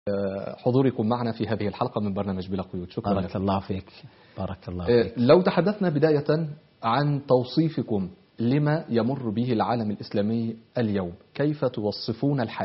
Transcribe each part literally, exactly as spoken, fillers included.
حضوركم معنا في هذه الحلقة من برنامج بلا قيود. شكرا بارك لك. الله فيك. بارك الله فيك. لو تحدثنا بداية عن توصيفكم لما يمر به العالم الإسلامي اليوم، كيف توصفون الحال؟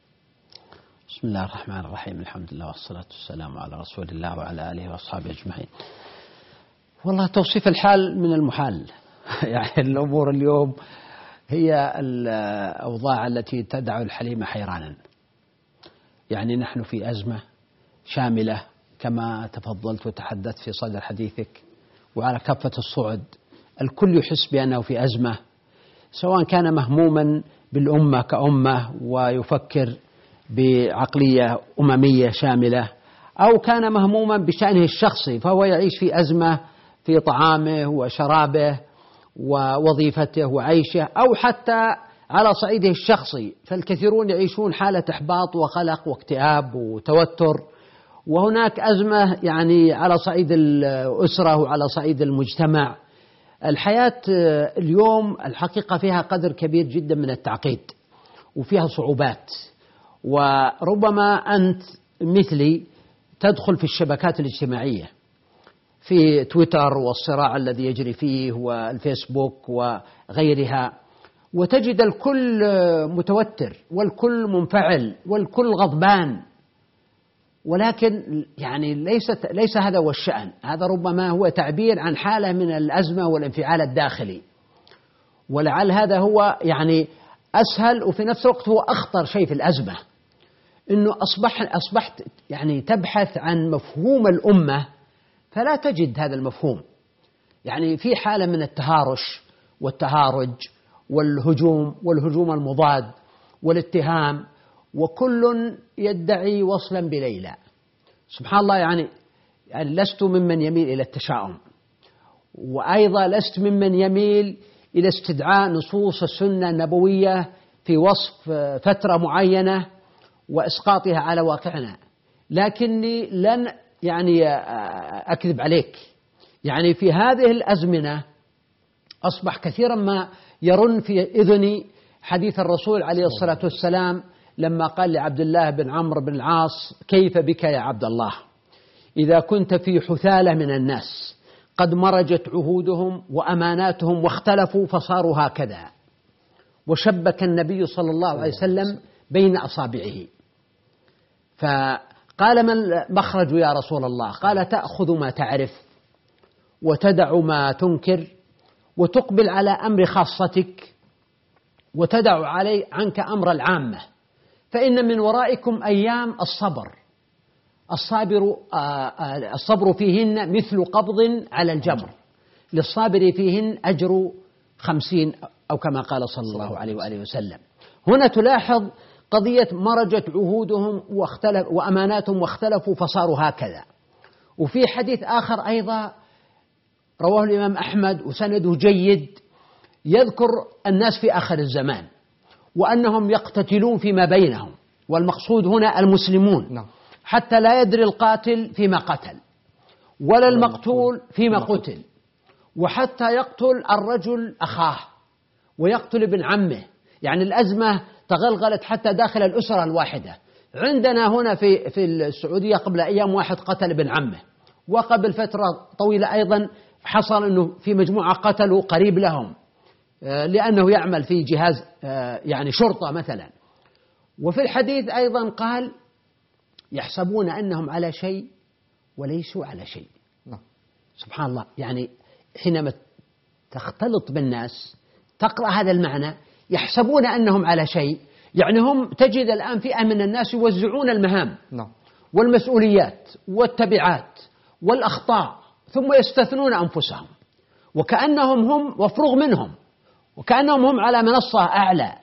بسم الله الرحمن الرحيم، الحمد لله والصلاة والسلام على رسول الله وعلى آله وأصحابه أجمعين. والله توصيف الحال من المحال. يعني الأمور اليوم هي الأوضاع التي تدع الحليم حيرانا. يعني نحن في أزمة شاملة كما تفضلت وتحدثت في صدر حديثك، وعلى كافة الصعد الكل يحس بأنه في أزمة، سواء كان مهموما بالأمة كأمة ويفكر بعقلية أممية شاملة، أو كان مهموما بشأنه الشخصي فهو يعيش في أزمة في طعامه وشرابه ووظيفته وعيشه، أو حتى على صعيده الشخصي فالكثيرون يعيشون حالة إحباط وقلق واكتئاب وتوتر. وهناك أزمة يعني على صعيد الأسرة وعلى صعيد المجتمع. الحياة اليوم الحقيقة فيها قدر كبير جدا من التعقيد وفيها صعوبات، وربما أنت مثلي تدخل في الشبكات الاجتماعية في تويتر والصراع الذي يجري فيه والفيسبوك وغيرها، وتجد الكل متوتر والكل منفعل والكل غضبان، ولكن يعني ليس ليس هذا هو الشأن. هذا ربما هو تعبير عن حالة من الأزمة والانفعال الداخلي، ولعل هذا هو يعني أسهل وفي نفس الوقت هو أخطر شيء في الأزمة، إنه أصبح أصبحت يعني تبحث عن مفهوم الأمة فلا تجد هذا المفهوم. يعني في حالة من التهارش والتهارج والهجوم والهجوم المضاد والاتهام، وكل يدعي وصلا بليلى. سبحان الله، يعني, يعني لست ممن يميل إلى التشاؤم، وأيضا لست ممن يميل إلى استدعاء نصوص السنة النبوية في وصف فترة معينة وإسقاطها على واقعنا، لكني لن يعني أكذب عليك. يعني في هذه الأزمنة أصبح كثيرا ما يرن في إذني حديث الرسول عليه الصلاة والسلام لما قال لعبد الله بن عمرو بن العاص: كيف بك يا عبد الله إذا كنت في حثالة من الناس قد مرجت عهودهم وأماناتهم واختلفوا فصاروا هكذا. وشبك النبي صلى الله عليه وسلم بين أصابعه، فقال: ما المخرج يا رسول الله؟ قال: تأخذ ما تعرف وتدع ما تنكر وتقبل على أمر خاصتك وتدع علي عنك أمر العامة، فإن من ورائكم أيام الصبر الصابر الصبر فيهن مثل قبض على الجمر، للصابر فيهن أجر خمسين، أو كما قال صلى الله عليه وآله وسلم. هنا تلاحظ قضية مرجت عهودهم واختلف وأماناتهم واختلفوا فصاروا هكذا. وفي حديث آخر أيضا رواه الإمام أحمد وسنده جيد يذكر الناس في آخر الزمان وأنهم يقتتلون فيما بينهم، والمقصود هنا المسلمون، حتى لا يدري القاتل فيما قتل ولا المقتول فيما قتل، وحتى يقتل الرجل أخاه ويقتل ابن عمه. يعني الأزمة تغلغلت حتى داخل الأسرة الواحدة. عندنا هنا في في السعودية قبل أيام واحد قتل ابن عمه، وقبل فترة طويلة أيضا حصل أنه في مجموعة قتلوا قريب لهم لأنه يعمل في جهاز يعني شرطة مثلا. وفي الحديث أيضا قال: يحسبون أنهم على شيء وليسوا على شيء. سبحان الله، يعني حينما تختلط بالناس تقرأ هذا المعنى، يحسبون أنهم على شيء، يعني هم تجد الآن فئة من الناس يوزعون المهام والمسؤوليات والتبعات والأخطاء ثم يستثنون أنفسهم وكأنهم هم مفروغ منهم وكأنهم هم على منصة أعلى.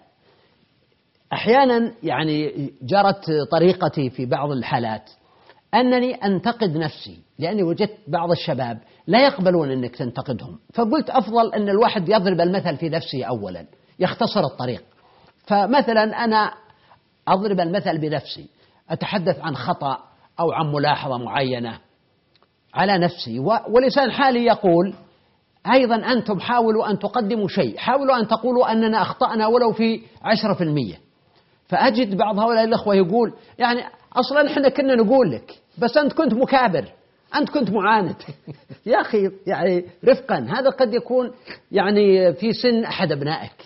أحيانا يعني جرت طريقتي في بعض الحالات أنني أنتقد نفسي، لأني وجدت بعض الشباب لا يقبلون أنك تنتقدهم، فقلت أفضل أن الواحد يضرب المثل في نفسه أولا يختصر الطريق. فمثلا أنا أضرب المثل بنفسي، أتحدث عن خطأ أو عن ملاحظة معينة على نفسي، ولسان حالي يقول أيضا أنتم حاولوا أن تقدموا شيء، حاولوا أن تقولوا أننا أخطأنا ولو في عشرة في المية. فأجد بعض هؤلاء الأخوة يقول يعني أصلا إحنا كنا نقول لك بس أنت كنت مكابر، أنت كنت معاند. يا أخي يعني رفقا، هذا قد يكون يعني في سن أحد أبنائك،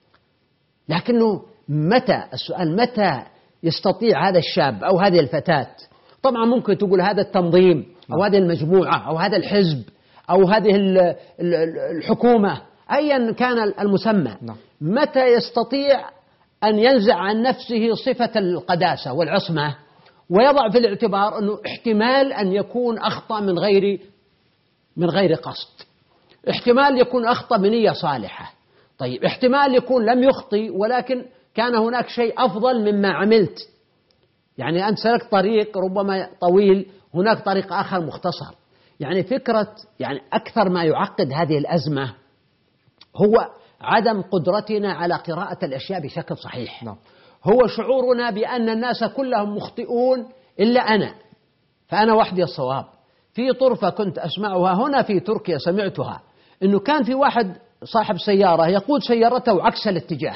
لكنه متى السؤال متى يستطيع هذا الشاب أو هذه الفتاة، طبعا ممكن تقول هذا التنظيم أو هذه المجموعة أو هذا الحزب أو هذه الحكومة أيا كان المسمى، متى يستطيع أن ينزع عن نفسه صفة القداسة والعصمة ويضع في الاعتبار أنه احتمال أن يكون أخطأ من غير من غير قصد، احتمال يكون أخطأ بنية صالحة، طيب احتمال يكون لم يخطئ ولكن كان هناك شيء أفضل مما عملت، يعني أنت سلكت طريق ربما طويل، هناك طريق آخر مختصر. يعني فكرة يعني أكثر ما يعقد هذه الأزمة هو عدم قدرتنا على قراءة الأشياء بشكل صحيح. نعم. هو شعورنا بأن الناس كلهم مخطئون إلا أنا، فأنا وحدي الصواب. في طرفة كنت أسمعها هنا في تركيا، سمعتها أنه كان في واحد صاحب سيارة يقود سيارته عكس الاتجاه،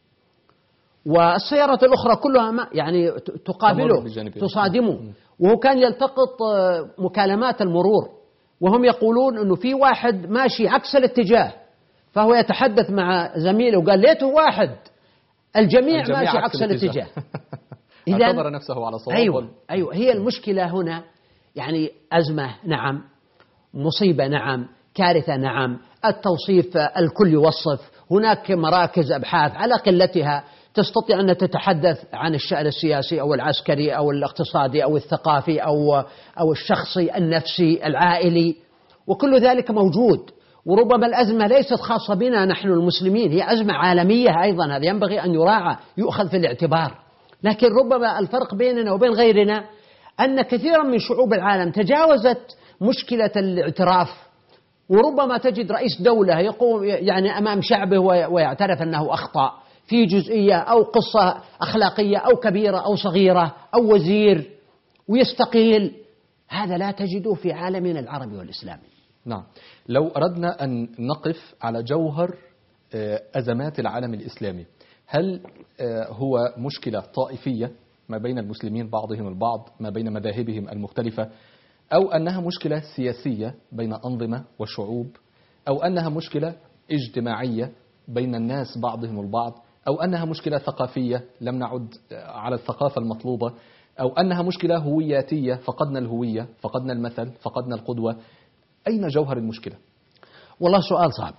والسيارة الأخرى كلها ما يعني تقابله تصادمه، وهو كان يلتقط مكالمات المرور وهم يقولون أنه في واحد ماشي عكس الاتجاه، فهو يتحدث مع زميله وقال ليته واحد، الجميع, الجميع ماشي عكس الاتجاه. اعتبر نفسه على صواب. أيوة, أيوة هي المشكلة هنا، يعني أزمة نعم، مصيبة نعم، كارثة نعم، التوصيف الكل يوصف، هناك مراكز أبحاث على قلتها تستطيع أن تتحدث عن الشأن السياسي أو العسكري أو الاقتصادي أو الثقافي أو أو الشخصي النفسي العائلي، وكل ذلك موجود. وربما الأزمة ليست خاصة بنا نحن المسلمين، هي أزمة عالمية أيضا، هذا ينبغي أن يراعى يؤخذ في الاعتبار. لكن ربما الفرق بيننا وبين غيرنا أن كثيرا من شعوب العالم تجاوزت مشكلة الاعتراف، وربما تجد رئيس دولة يقوم يعني أمام شعبه ويعترف أنه أخطأ في جزئية أو قصة أخلاقية أو كبيرة أو صغيرة أو وزير ويستقيل. هذا لا تجده في عالمنا العربي والإسلامي. نعم. لو أردنا أن نقف على جوهر أزمات العالم الإسلامي، هل هو مشكلة طائفية ما بين المسلمين بعضهم البعض، ما بين مذاهبهم المختلفة، أو أنها مشكلة سياسية بين أنظمة وشعوب، أو أنها مشكلة اجتماعية بين الناس بعضهم البعض، أو أنها مشكلة ثقافية لم نعد على الثقافة المطلوبة، أو أنها مشكلة هوياتية فقدنا الهوية، فقدنا المثل، فقدنا القدوة؟ أين جوهر المشكلة؟ والله سؤال صعب.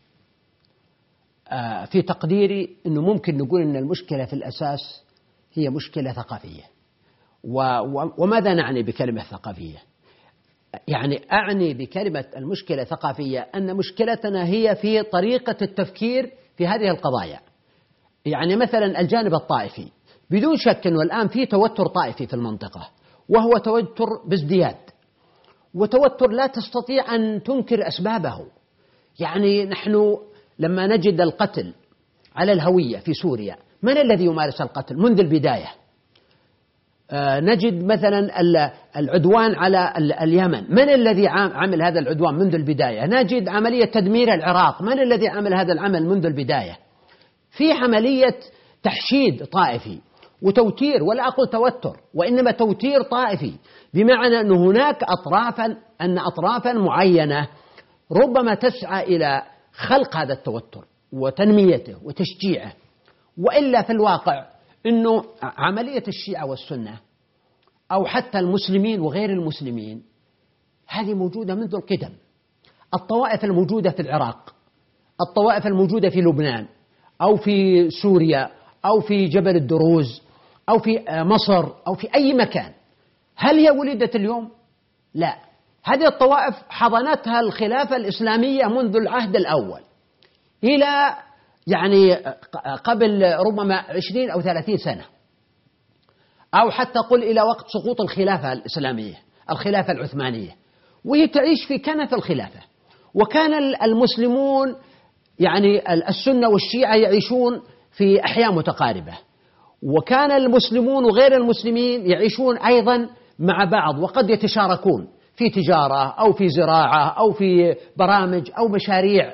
آه في تقديري أنه ممكن نقول أن المشكلة في الأساس هي مشكلة ثقافية. وماذا نعني بكلمة ثقافية؟ يعني أعني بكلمة المشكلة ثقافية أن مشكلتنا هي في طريقة التفكير في هذه القضايا. يعني مثلا الجانب الطائفي، بدون شك أنه الآن في توتر طائفي في المنطقة، وهو توتر بازدياد، وتوتر لا تستطيع أن تنكر أسبابه. يعني نحن لما نجد القتل على الهوية في سوريا، من الذي يمارس القتل منذ البداية؟ آه نجد مثلا العدوان على اليمن، من الذي عمل هذا العدوان منذ البداية؟ نجد عملية تدمير العراق، من الذي عمل هذا العمل منذ البداية؟ في عملية تحشيد طائفي وتوتير، ولا أقول توتر وإنما توتير طائفي، بمعنى أن هناك أطرافا أن أطرافا معينة ربما تسعى إلى خلق هذا التوتر وتنميته وتشجيعه. وإلا في الواقع أنه عملية الشيعة والسنة أو حتى المسلمين وغير المسلمين هذه موجودة منذ القدم. الطوائف الموجودة في العراق، الطوائف الموجودة في لبنان أو في سوريا أو في جبل الدروز أو في مصر أو في أي مكان، هل هي ولدت اليوم؟ لا، هذه الطوائف حضنتها الخلافة الإسلامية منذ العهد الأول إلى يعني قبل ربما عشرين أو ثلاثين سنة، أو حتى قل إلى وقت سقوط الخلافة الإسلامية الخلافة العثمانية، وهي تعيش في كنف الخلافة. وكان المسلمون يعني السنة والشيعة يعيشون في أحياء متقاربة، وكان المسلمون وغير المسلمين يعيشون أيضا مع بعض، وقد يتشاركون في تجارة أو في زراعة أو في برامج أو مشاريع.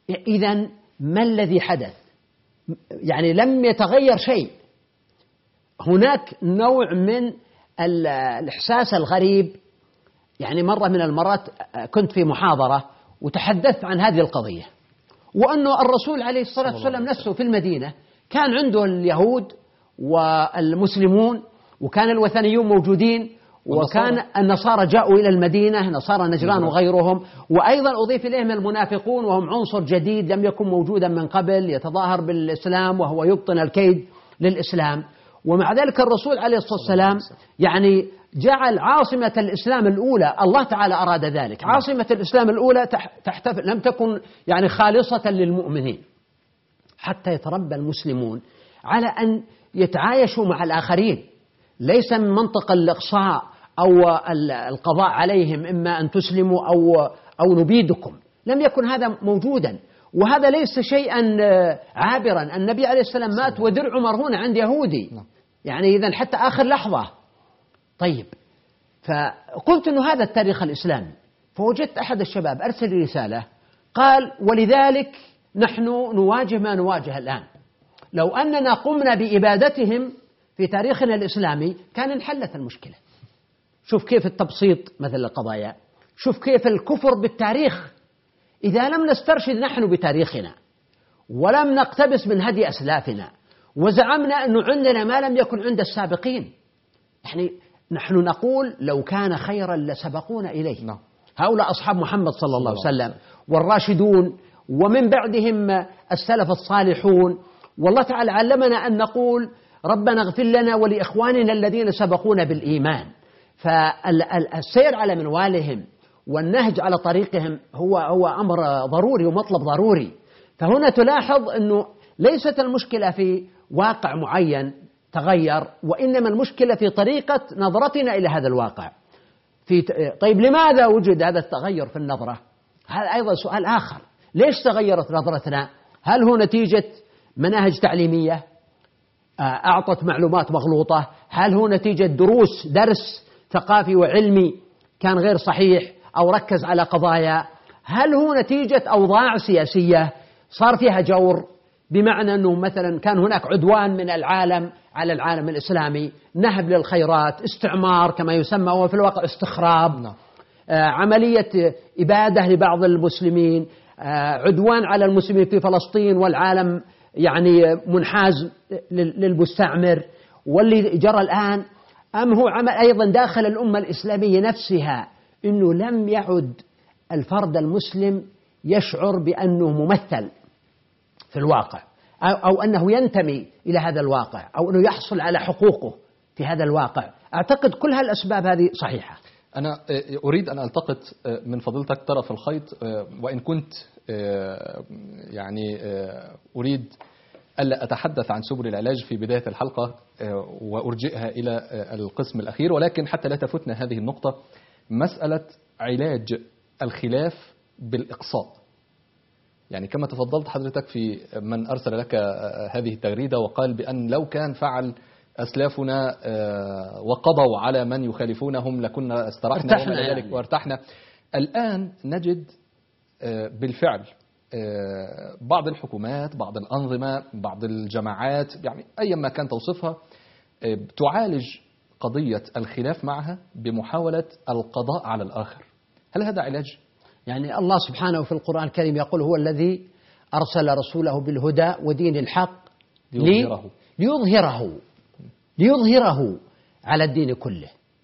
إذن ما الذي حدث؟ يعني لم يتغير شيء. هناك نوع من الإحساس الغريب. يعني مرة من المرات كنت في محاضرة وتحدثت عن هذه القضية، وأنه الرسول عليه الصلاة والسلام نفسه في المدينة كان عنده اليهود والمسلمون، وكان الوثنيون موجودين، وكان النصارى جاءوا إلى المدينة، نصارى نجران وغيرهم، وأيضا أضيف إليهم المنافقون وهم عنصر جديد لم يكن موجودا من قبل، يتظاهر بالإسلام وهو يبطن الكيد للإسلام. ومع ذلك الرسول عليه الصلاة والسلام يعني جعل عاصمة الإسلام الأولى، الله تعالى أراد ذلك، عاصمة الإسلام الأولى تحتفل لم تكن يعني خالصة للمؤمنين، حتى يتربى المسلمون على أن يتعايشوا مع الآخرين، ليس من منطق الإقصاء أو القضاء عليهم، إما أن تسلموا أو أو نبيدكم، لم يكن هذا موجودا. وهذا ليس شيئا عابرا، النبي عليه السلام مات ودرع مرهون عند يهودي، يعني إذن حتى آخر لحظة. طيب، فقلت أنه هذا التاريخ الإسلامي، فوجدت أحد الشباب أرسل رسالة قال: ولذلك نحن نواجه ما نواجه الآن، لو أننا قمنا بإبادتهم في تاريخنا الإسلامي كان انحلت المشكلة. شوف كيف التبسيط مثل القضايا، شوف كيف الكفر بالتاريخ. إذا لم نسترشد نحن بتاريخنا ولم نقتبس من هدي أسلافنا وزعمنا أنه عندنا ما لم يكن عند السابقين، يعني نحن نقول لو كان خيرا لسبقونا إليه. نعم. هؤلاء أصحاب محمد صلى الله عليه وسلم والراشدون، ومن بعدهم السلف الصالحون، والله تعالى علمنا أن نقول ربنا اغفر لنا ولإخواننا الذين سبقونا بالإيمان. فالسير على منوالهم والنهج على طريقهم هو هو أمر ضروري ومطلب ضروري. فهنا تلاحظ أنه ليست المشكلة في واقع معين تغير، وإنما المشكلة في طريقة نظرتنا إلى هذا الواقع. في طيب، لماذا وجد هذا التغير في النظرة؟ هذا أيضا سؤال آخر. ليش تغيرت نظرتنا؟ هل هو نتيجة مناهج تعليمية أعطت معلومات مغلوطة؟ هل هو نتيجة دروس درس ثقافي وعلمي كان غير صحيح أو ركز على قضايا؟ هل هو نتيجة أوضاع سياسية صار فيها جور، بمعنى أنه مثلا كان هناك عدوان من العالم على العالم الإسلامي، نهب للخيرات، استعمار كما يسمى، وفي الواقع استخراب، آه عملية إبادة لبعض المسلمين، آه عدوان على المسلمين في فلسطين والعالم يعني منحاز للمستعمر، واللي جرى الآن. أم هو عمل أيضا داخل الأمة الإسلامية نفسها، أنه لم يعد الفرد المسلم يشعر بأنه ممثل في الواقع، أو, أو أنه ينتمي إلى هذا الواقع، أو أنه يحصل على حقوقه في هذا الواقع. أعتقد كل هالأسباب هذه صحيحة. أنا أريد أن ألتقط من فضيلتك طرف الخيط، وإن كنت يعني أريد ألا أتحدث عن سبل العلاج في بداية الحلقة وأرجئها إلى القسم الأخير، ولكن حتى لا تفوتنا هذه النقطة، مسألة علاج الخلاف بالإقصاء. يعني كما تفضلت حضرتك في من أرسل لك هذه التغريدة وقال بأن لو كان فعل أسلافنا وقضوا على من يخالفونهم لكنا استرحنا وما ذلك يعني. وارتحنا. الآن نجد بالفعل بعض الحكومات، بعض الأنظمة، بعض الجماعات، يعني أي ما كان توصفها، تعالج قضية الخلاف معها بمحاولة القضاء على الآخر. هل هذا علاج؟ يعني الله سبحانه في القرآن الكريم يقول: هو الذي أرسل رسوله بالهدى ودين الحق ليظهره ليظهره ليظهره على الدين كله.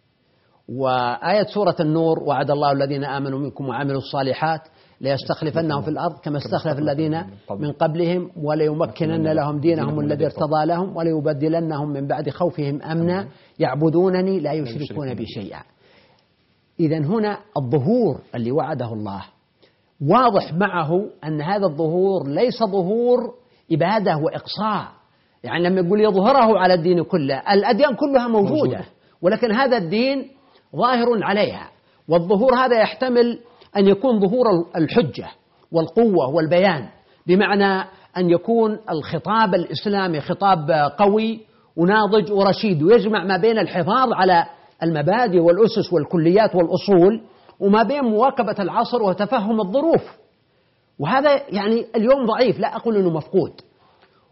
وآية سورة النور: وعد الله الذين آمنوا منكم وعملوا الصالحات ليستخلفنهم في الأرض كما استخلف الذين من قبلهم وليمكنن لهم دينهم الذي ارتضى لهم وليبدلنهم من بعد خوفهم أمنا يعبدونني لا يشركون بي شيئا. إذن هنا الظهور اللي وعده الله واضح معه أن هذا الظهور ليس ظهور إبادة وإقصاء. يعني لما يقول يظهره على الدين كله، الأديان كلها موجودة، ولكن هذا الدين ظاهر عليها. والظهور هذا يحتمل أن يكون ظهور الحجة والقوة والبيان، بمعنى أن يكون الخطاب الإسلامي خطاب قوي وناضج ورشيد، ويجمع ما بين الحفاظ على المبادئ والأسس والكليات والأصول، وما بين مواكبة العصر وتفهم الظروف. وهذا يعني اليوم ضعيف، لا أقول أنه مفقود.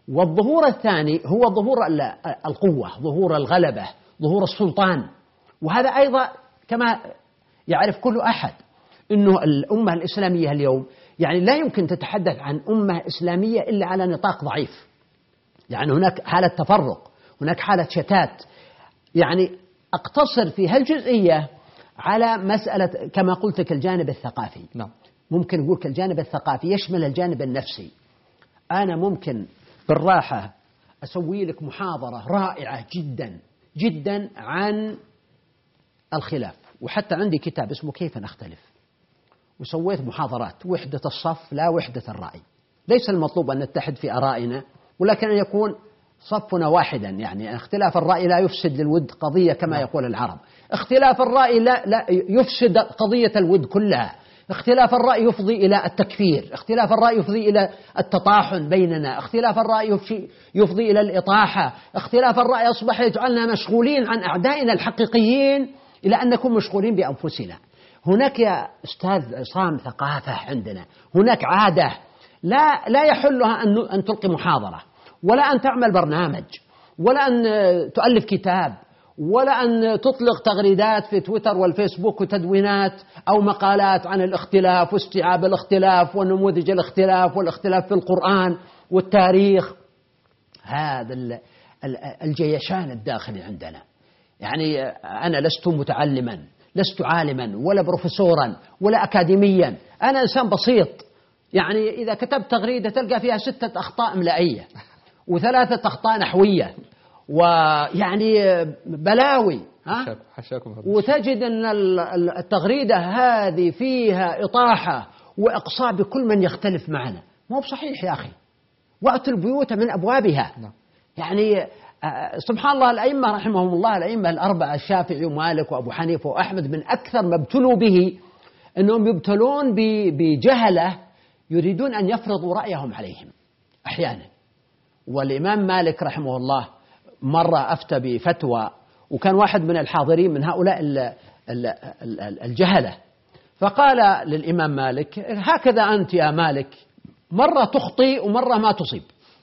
والظهور الثاني هو ظهور القوة، ظهور الغلبة، ظهور السلطان. وهذا أيضا كما يعرف كل أحد أنه الأمة الإسلامية اليوم يعني لا يمكن تتحدث عن أمة إسلامية إلا على نطاق ضعيف. يعني هناك حالة تفرق، هناك حالة شتات. يعني أقتصر في هالجزئية على مسألة كما قلت لك الجانب الثقافي. نعم. ممكن نقول الجانب الثقافي يشمل الجانب النفسي. أنا ممكن بالراحة أسوي لك محاضرة رائعة جدا جدا عن الخلاف، وحتى عندي كتاب اسمه كيف نختلف، وسويت محاضرات وحدة الصف لا وحدة الرأي. ليس المطلوب أن نتحد في آرائنا، ولكن أن يكون صفنا واحدا. يعني اختلاف الرأي لا يفسد للود قضية كما يقول العرب. اختلاف الرأي لا, لا يفسد قضية الود كلها. اختلاف الرأي يفضي إلى التكفير، اختلاف الرأي يفضي إلى التطاحن بيننا، اختلاف الرأي يفضي إلى الإطاحة، اختلاف الرأي أصبح يجعلنا مشغولين عن أعدائنا الحقيقيين إلى أن نكون مشغولين بأنفسنا. هناك يا أستاذ عصام ثقافة عندنا، هناك عادة لا لا يحلها أن أن تلقي محاضرة، ولا أن تعمل برنامج، ولا أن تؤلف كتاب، ولا أن تطلق تغريدات في تويتر والفيسبوك وتدوينات أو مقالات عن الاختلاف واستيعاب الاختلاف ونموذج الاختلاف والاختلاف في القرآن والتاريخ. هذا الجيشان الداخلي عندنا. يعني أنا لست متعلما، لست عالما ولا بروفيسورا ولا أكاديميا، أنا إنسان بسيط. يعني إذا كتبت تغريدة تلقى فيها ستة أخطاء إملائية وثلاثة أخطاء نحوية ويعني بلاوي، ها؟ وتجد أن التغريدة هذه فيها إطاحة وإقصاء بكل من يختلف معنا. مو بصحيح يا أخي. وأتوا البيوت من أبوابها. يعني سبحان الله، الأئمة رحمهم الله، الأئمة الأربعة الشافعي ومالك وأبو حنيفة وأحمد، من أكثر ما ابتلوا به أنهم يبتلون بجهلة يريدون أن يفرضوا رأيهم عليهم أحيانا. والإمام مالك رحمه الله مرة أفتى بفتوى، وكان واحد من الحاضرين من هؤلاء الجهلة، فقال للإمام مالك: هكذا أنت يا مالك، مرة تخطئ ومرة ما تصيب.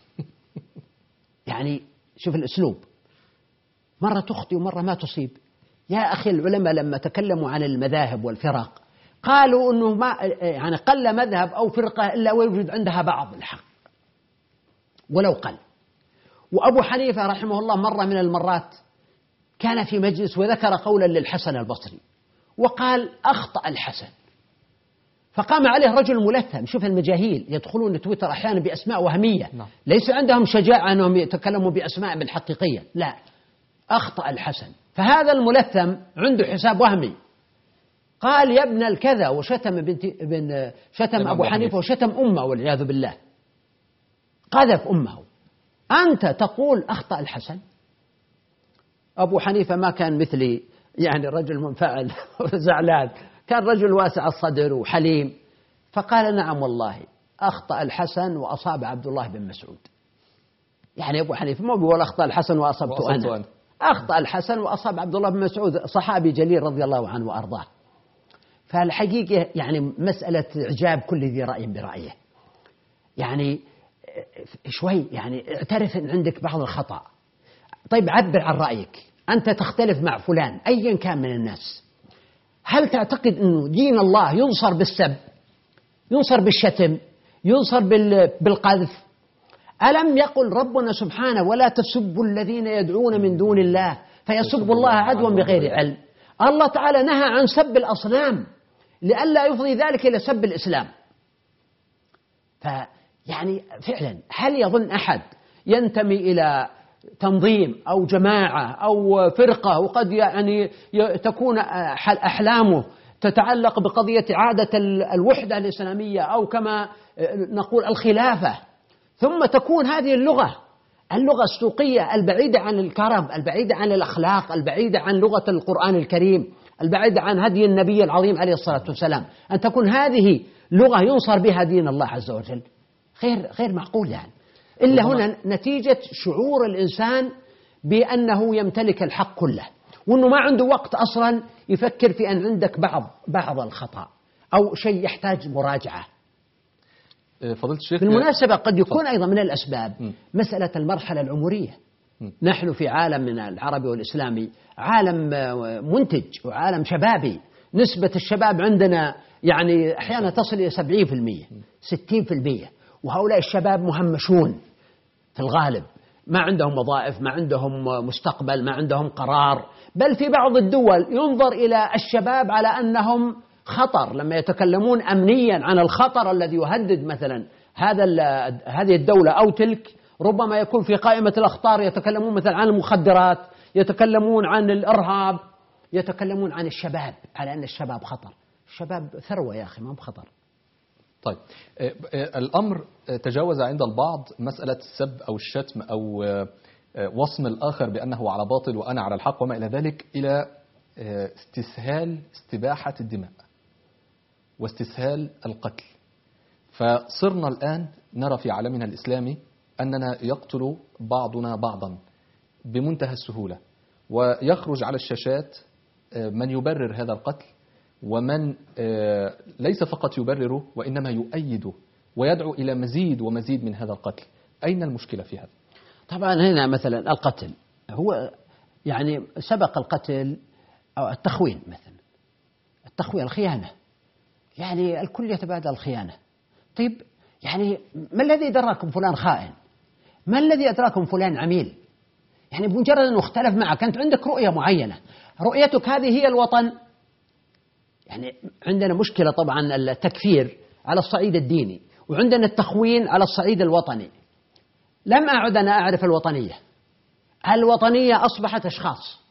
يعني شوف الأسلوب، مرة تخطئ ومرة ما تصيب. يا أخي، العلماء لما تكلموا عن المذاهب والفرق قالوا أنه ما يعني قل مذهب أو فرقة إلا ويوجد عندها بعض الحق ولو قل. وأبو حنيفة رحمه الله مرة من المرات كان في مجلس وذكر قولا للحسن البصري وقال: أخطأ الحسن. فقام عليه رجل ملثم. شوف المجاهيل يدخلون تويتر أحيانا بأسماء وهمية، ليس عندهم شجاعة أنهم يتكلموا بأسماء بالحقيقية، لا، أخطأ الحسن. فهذا الملثم عنده حساب وهمي، قال: يا ابن الكذا، وشتم بنت ابن شتم أبو حنيفة وشتم أمه والعياذ بالله، قذف أمه. أنت تقول أخطأ الحسن؟ أبو حنيفة ما كان مثلي، يعني رجل منفعل وزعلان، كان رجل واسع الصدر وحليم، فقال: نعم والله أخطأ الحسن وأصاب عبد الله بن مسعود. يعني أبو حنيفة ما بيقول أخطأ الحسن وأصبت أنا. أنا أخطأ الحسن وأصاب عبد الله بن مسعود، صحابي جليل رضي الله عنه وأرضاه. فالحقيقة يعني مسألة إعجاب كل ذي رأي برأيه. يعني شوي يعني اعترف أن عندك بعض الخطأ. طيب عبر عن رأيك. أنت تختلف مع فلان أيا كان من الناس، هل تعتقد أنه دين الله ينصر بالسب، ينصر بالشتم، ينصر بالقذف؟ ألم يقل ربنا سبحانه: ولا تسبوا الذين يدعون من دون الله فيسبوا الله عدوا بغير علم؟ الله تعالى نهى عن سب الأصنام لئلا يفضي ذلك إلى سب الإسلام. فيعني فعلا هل يظن أحد ينتمي إلى تنظيم أو جماعة أو فرقة وقد يعني تكون أحلامه تتعلق بقضية إعادة الوحدة الإسلامية أو كما نقول الخلافة، ثم تكون هذه اللغة اللغة السوقية البعيدة عن الكرم، البعيدة عن الأخلاق، البعيدة عن لغة القرآن الكريم، البعيدة عن هدي النبي العظيم عليه الصلاة والسلام، أن تكون هذه لغة ينصر بها دين الله عز وجل؟ غير غير معقول يعني. إلا هنا نتيجة شعور الإنسان بأنه يمتلك الحق كله، وأنه ما عنده وقت أصلا يفكر في أن عندك بعض بعض الخطأ أو شيء يحتاج مراجعة. فضيلة الشيخ بالمناسبة قد يكون أيضا من الأسباب م. مسألة المرحلة العمرية. م. نحن في عالم من العربي والإسلامي عالم منتج وعالم شبابي، نسبة الشباب عندنا يعني أحيانا تصل إلى سبعين في المية ستين في المية، وهؤلاء الشباب مهمشون في الغالب، ما عندهم وظائف، ما عندهم مستقبل، ما عندهم قرار. بل في بعض الدول ينظر إلى الشباب على أنهم خطر، لما يتكلمون أمنيا عن الخطر الذي يهدد مثلا هذا هذه الدولة أو تلك، ربما يكون في قائمة الأخطار. يتكلمون مثلا عن المخدرات، يتكلمون عن الإرهاب، يتكلمون عن الشباب على أن الشباب خطر. الشباب ثروة يا أخي، ما هو خطر. طيب الأمر تجاوز عند البعض مسألة السب أو الشتم أو وصم الآخر بأنه على باطل وأنا على الحق وما إلى ذلك، إلى استسهال استباحة الدماء واستسهال القتل. فصرنا الآن نرى في عالمنا الإسلامي أننا يقتل بعضنا بعضا بمنتهى السهولة، ويخرج على الشاشات من يبرر هذا القتل ومن ليس فقط يبرره وإنما يؤيده ويدعو إلى مزيد ومزيد من هذا القتل. أين المشكلة في هذا؟ طبعا هنا مثلا القتل هو يعني سبق القتل أو التخوين، مثلا التخوين الخيانة، يعني الكل يتبادل الخيانة. طيب يعني ما الذي دراكم فلان خائن؟ ما الذي أدراكم فلان عميل؟ يعني بمجرد أنه اختلف معك، أنت عندك رؤية معينة، رؤيتك هذه هي الوطن. يعني عندنا مشكلة طبعا التكفير على الصعيد الديني، وعندنا التخوين على الصعيد الوطني. لم أعد أنا أعرف الوطنية. الوطنية أصبحت أشخاص،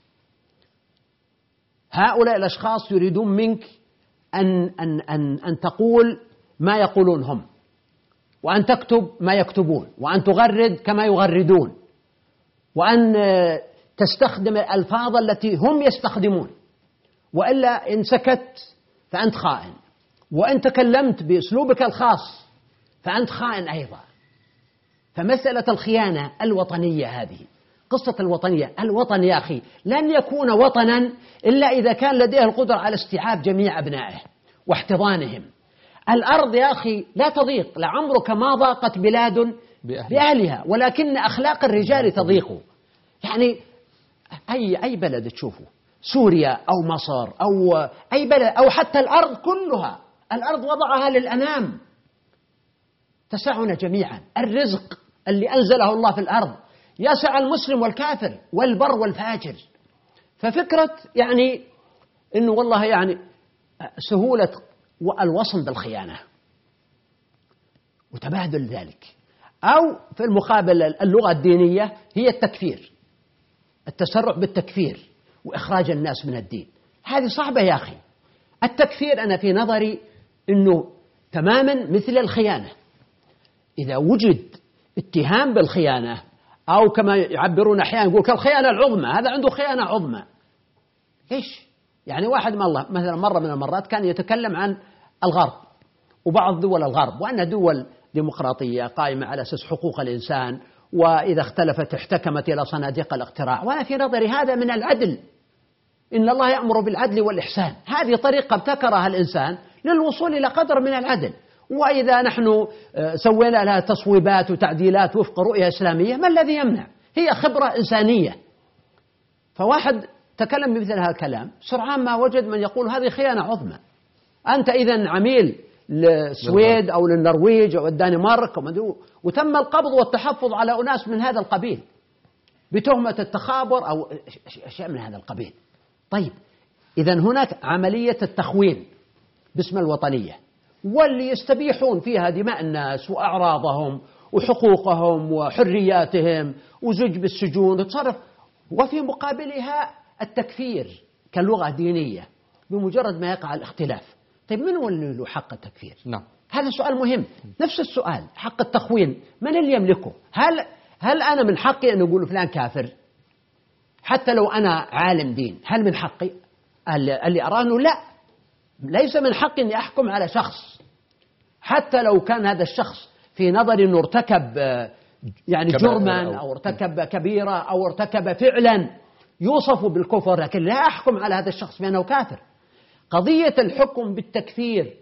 هؤلاء الأشخاص يريدون منك أن, أن, أن, أن تقول ما يقولون هم، وأن تكتب ما يكتبون، وأن تغرد كما يغردون، وأن تستخدم الألفاظ التي هم يستخدمون، وإلا إن سكت فأنت خائن، وإن تكلمت بأسلوبك الخاص فأنت خائن أيضا. فمسألة الخيانة الوطنية هذه قصة الوطنية. الوطن يا أخي لن يكون وطنا إلا إذا كان لديه القدرة على استيعاب جميع أبنائه واحتضانهم. الأرض يا أخي لا تضيق، لعمرك ما ضاقت بلاد بأهلها، ولكن أخلاق الرجال تضيق. يعني أي أي بلد تشوفه، سوريا أو مصر أو أي بلد أو حتى الأرض كلها، الأرض وضعها للأنام تسعنا جميعا. الرزق اللي أنزله الله في الأرض يسع المسلم والكافر والبر والفاجر. ففكرة يعني إنه والله يعني سهولة الوصم بالخيانة وتبادل ذلك، أو في المقابل اللغة الدينية هي التكفير، التسرع بالتكفير وإخراج الناس من الدين. هذه صعبة يا أخي. التكفير أنا في نظري أنه تماما مثل الخيانة. إذا وجد اتهام بالخيانة، أو كما يعبرون أحيانا يقول كالخيانة العظمى، هذا عنده خيانة عظمى. إيش يعني؟ واحد من الله مثلا مرة من المرات كان يتكلم عن الغرب وبعض دول الغرب، وأن دول ديمقراطية قائمة على أساس حقوق الإنسان، وإذا اختلفت احتكمت إلى صناديق الاقتراع. وأنا في نظري هذا من العدل، إن الله يأمر بالعدل والإحسان. هذه طريقة ابتكرها الإنسان للوصول إلى قدر من العدل، وإذا نحن سوينا لها تصويبات وتعديلات وفق رؤية إسلامية ما الذي يمنع؟ هي خبرة إنسانية. فواحد تكلم بمثل هذا الكلام، سرعان ما وجد من يقول هذه خيانة عظمى، أنت إذن عميل للسويد أو للنرويج أو الدنمارك، وتم القبض والتحفظ على أناس من هذا القبيل بتهمة التخابر أو أشياء من هذا القبيل. طيب إذن هناك عملية التخوين باسم الوطنية، واللي يستبيحون فيها دماء الناس وأعراضهم وحقوقهم وحرياتهم وزج بالسجون وتصرف، وفي مقابلها التكفير كلغة دينية بمجرد ما يقع الاختلاف. طيب من هو اللي له حق التكفير؟ نعم. هذا سؤال مهم. نفس السؤال حق التخوين من اللي يملكه؟ هل هل أنا من حقي أن أقول فلان كافر حتى لو أنا عالم دين؟ هل من حقي؟ اللي أراه أنه لا، ليس من حقي أني أحكم على شخص حتى لو كان هذا الشخص في نظري أنه ارتكب يعني جرما أو ارتكب كبيرة أو ارتكب فعلا يوصف بالكفر، لكن لا أحكم على هذا الشخص بأنه كافر. قضية الحكم بالتكفير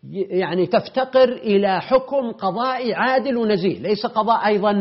يعني تفتقر إلى حكم قضائي عادل ونزيه، ليس قضاء أيضا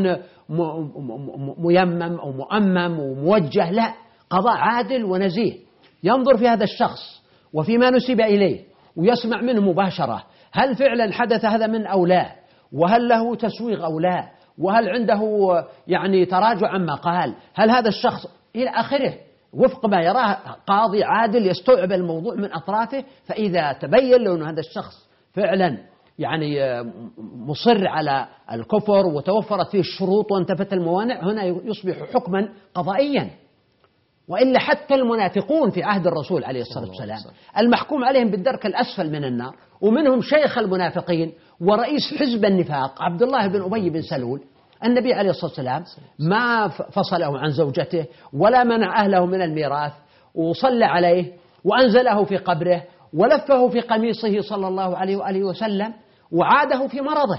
ميمم أو مؤمم وموجه، لا، قضاء عادل ونزيه ينظر في هذا الشخص وفيما نسب إليه ويسمع منه مباشرة هل فعلا حدث هذا من أو لا، وهل له تسويغ أو لا، وهل عنده يعني تراجع عما قال، هل هذا الشخص إلى آخره، وفق ما يراه قاضي عادل يستوعب الموضوع من أطرافه. فإذا تبين له أن هذا الشخص فعلا يعني مصر على الكفر وتوفرت فيه الشروط وانتفت الموانع، هنا يصبح حكما قضائيا. وإلا حتى المنافقون في عهد الرسول عليه الصلاة والسلام المحكوم عليهم بالدرك الأسفل من النار، ومنهم شيخ المنافقين ورئيس حزب النفاق عبد الله بن أبي بن سلول، النبي عليه الصلاة والسلام ما فصله عن زوجته ولا منع أهله من الميراث، وصلى عليه وأنزله في قبره ولفه في قميصه صلى الله عليه وآله وسلم وعاده في مرضه.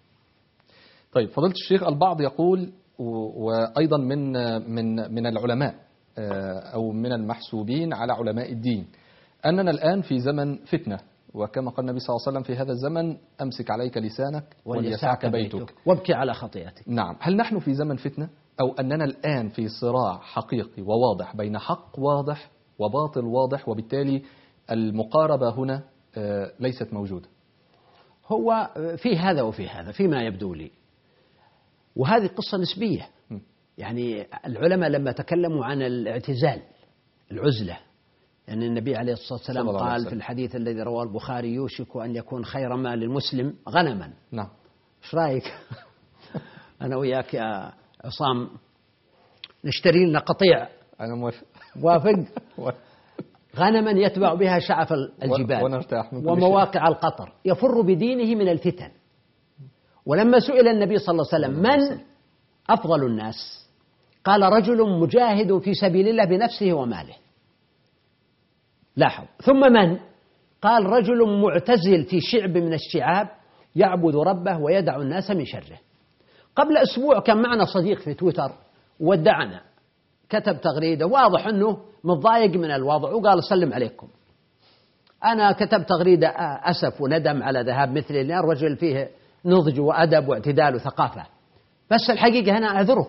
طيب فضيلة الشيخ، البعض يقول وأيضا من من من العلماء أو من المحسوبين على علماء الدين أننا الآن في زمن فتنة، وكما قال النبي صلى الله عليه وسلم في هذا الزمن أمسك عليك لسانك وليسعك بيتك وابكي على خطيئتك. نعم، هل نحن في زمن فتنة أو أننا الآن في صراع حقيقي وواضح بين حق واضح وباطل واضح، وبالتالي المقاربة هنا ليست موجودة؟ هو في هذا وفي هذا فيما يبدو لي، وهذه قصة نسبية. يعني العلماء لما تكلموا عن الاعتزال العزلة، يعني النبي عليه الصلاة والسلام قال في الحديث الذي رواه البخاري يوشك أن يكون خير ما للمسلم غنما. نعم، ايش رايك أنا وياك يا عصام نشتري لنا قطيع؟ أنا موافق. موافق. غنما يتبع بها شعف الجبال ومواقع القطر، يفر بدينه من الفتن. ولما سئل النبي صلى الله عليه وسلم من أفضل الناس، قال رجل مجاهد في سبيل الله بنفسه وماله. لاحظ. ثم من؟ قال رجل معتزل في شعب من الشعاب يعبد ربه ويدع الناس من شره. قبل أسبوع كان معنا صديق في تويتر ودعنا، كتب تغريدة واضح أنه متضايق من الوضع وقال سلم عليكم. أنا كتبت تغريدة أسف وندم على ذهاب مثلي، لأن الرجل فيه نضج وأدب واعتدال وثقافة، بس الحقيقة أنا أعذره،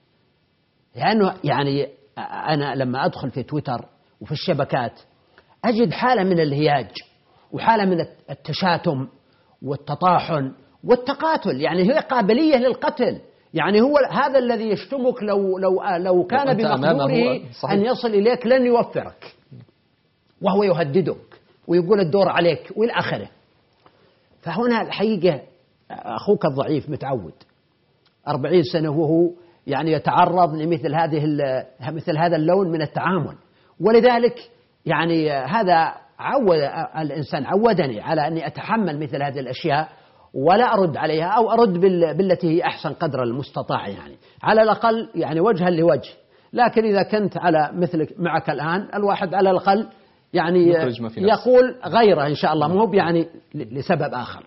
لأنه يعني أنا لما أدخل في تويتر وفي الشبكات أجد حالة من الهياج وحالة من التشاتم والتطاحن والتقاتل، يعني هي قابلية للقتل. يعني هو هذا الذي يشتمك لو لو لو كان بمقدوره أن يصل إليك لن يوفرك، وهو يهددك ويقول الدور عليك وإلى آخره. فهنا الحقيقة أخوك الضعيف متعود أربعين سنة وهو يعني يتعرض لمثل هذه مثل هذا اللون من التعامل، ولذلك يعني هذا عود الإنسان عودني على أني أتحمل مثل هذه الأشياء ولا أرد عليها، أو أرد بالتي هي أحسن قدر المستطاع، يعني على الأقل يعني وجها لوجه. لكن إذا كنت على مثلك معك الآن، الواحد على الأقل يعني يقول غيره إن شاء الله، مو يعني لسبب آخر.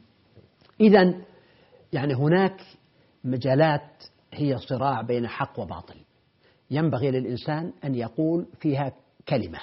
إذن يعني هناك مجالات هي صراع بين حق وباطل، ينبغي للإنسان أن يقول فيها كلمة،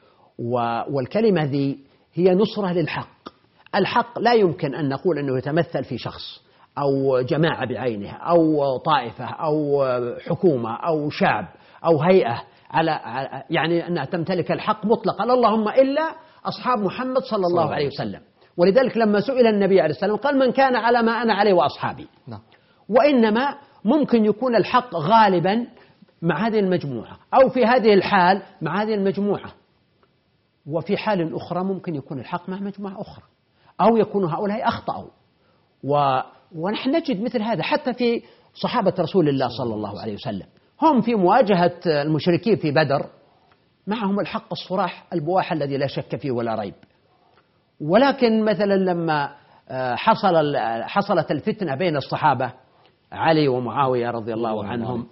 والكلمة ذي هي نصرة للحق. الحق لا يمكن أن نقول أنه يتمثل في شخص أو جماعة بعينها أو طائفة أو حكومة أو شعب أو هيئة على يعني أنها تمتلك الحق مطلقا، اللهم إلا أصحاب محمد صلى الله عليه وسلم. ولذلك لما سئل النبي عليه السلام قال من كان على ما أنا عليه وأصحابي. وإنما ممكن يكون الحق غالبا مع هذه المجموعة، أو في هذه الحال مع هذه المجموعة، وفي حال أخرى ممكن يكون الحق مع مجموعة أخرى، أو يكون هؤلاء أخطأوا. و... ونحن نجد مثل هذا حتى في صحابة رسول الله صلى الله عليه وسلم، هم في مواجهة المشركين في بدر معهم الحق الصراح البواح الذي لا شك فيه ولا ريب. ولكن مثلا لما حصل حصلت الفتنة بين الصحابة علي ومعاوية رضي الله عنهم،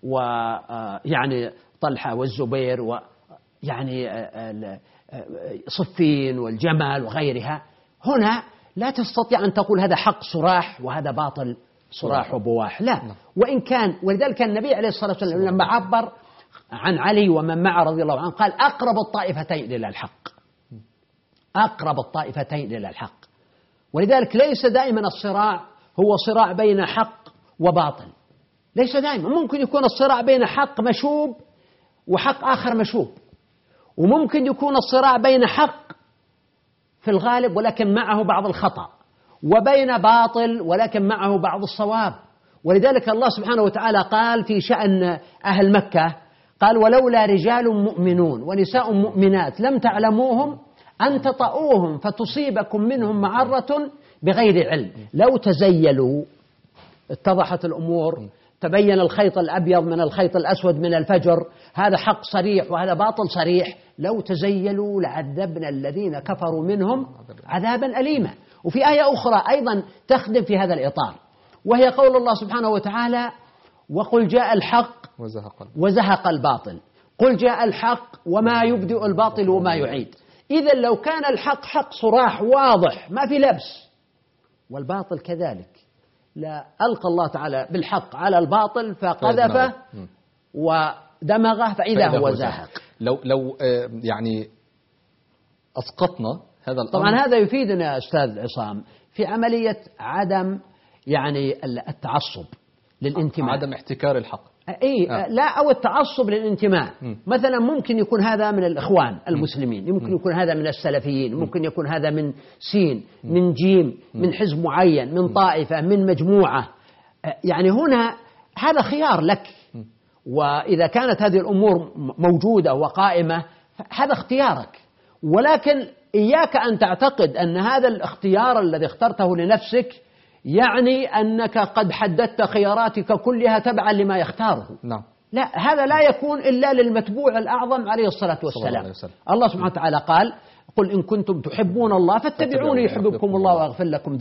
ويعني طلحة والزبير، ويعني صفين والجمل وغيرها، هنا لا تستطيع أن تقول هذا حق صراح وهذا باطل صراح وبواح، لا. وإن كان، ولذلك النبي عليه الصلاة والسلام لما عبر عن علي ومن معه رضي الله عنه قال أقرب الطائفتين إلى الحق، أقرب الطائفتين إلى الحق. ولذلك ليس دائما الصراع هو صراع بين حق وباطل، ليس دائما. ممكن يكون الصراع بين حق مشوب وحق آخر مشوب، وممكن يكون الصراع بين حق في الغالب ولكن معه بعض الخطأ، وبين باطل ولكن معه بعض الصواب. ولذلك الله سبحانه وتعالى قال في شأن أهل مكة، قال ولولا رجال مؤمنون ونساء مؤمنات لم تعلموهم أن تطؤوهم فتصيبكم منهم معرة بغير علم. لو تزيلوا اتضحت الأمور، تبين الخيط الأبيض من الخيط الأسود من الفجر، هذا حق صريح وهذا باطل صريح. لو تزيلوا لعذبنا الذين كفروا منهم عذابا أليما. وفي آية أخرى أيضا تخدم في هذا الإطار، وهي قول الله سبحانه وتعالى وقل جاء الحق وزهق الباطل. قل جاء الحق وما يبدئ الباطل وما يعيد. إذا لو كان الحق حق صراح واضح ما في لبس، والباطل كذلك، لا ألقى الله تعالى بالحق على الباطل فقذفه ودمغه فإذا هو زاهق. لو لو يعني أسقطنا هذا الأمر، طبعا هذا يفيدنا أستاذ عصام في عملية عدم يعني التعصب للانتماء، عدم احتكار الحق. أي آه. لا، أو التعصب للانتماء. م. مثلا ممكن يكون هذا من الإخوان المسلمين، ممكن يكون هذا من السلفيين، ممكن يكون هذا من سين، من جيم، من حزب معين، من طائفة، من مجموعة. يعني هنا هذا خيار لك، وإذا كانت هذه الأمور موجودة وقائمة هذا اختيارك، ولكن إياك أن تعتقد أن هذا الاختيار الذي اخترته لنفسك يعني أنك قد حددت خياراتك كلها تبعا لما يختاره. نعم. لا، هذا لا يكون إلا للمتبوع الأعظم عليه الصلاة والسلام. الله سبحانه وتعالى قال قل إن كنتم تحبون الله فاتبعوني يحببكم الله ويغفر لكم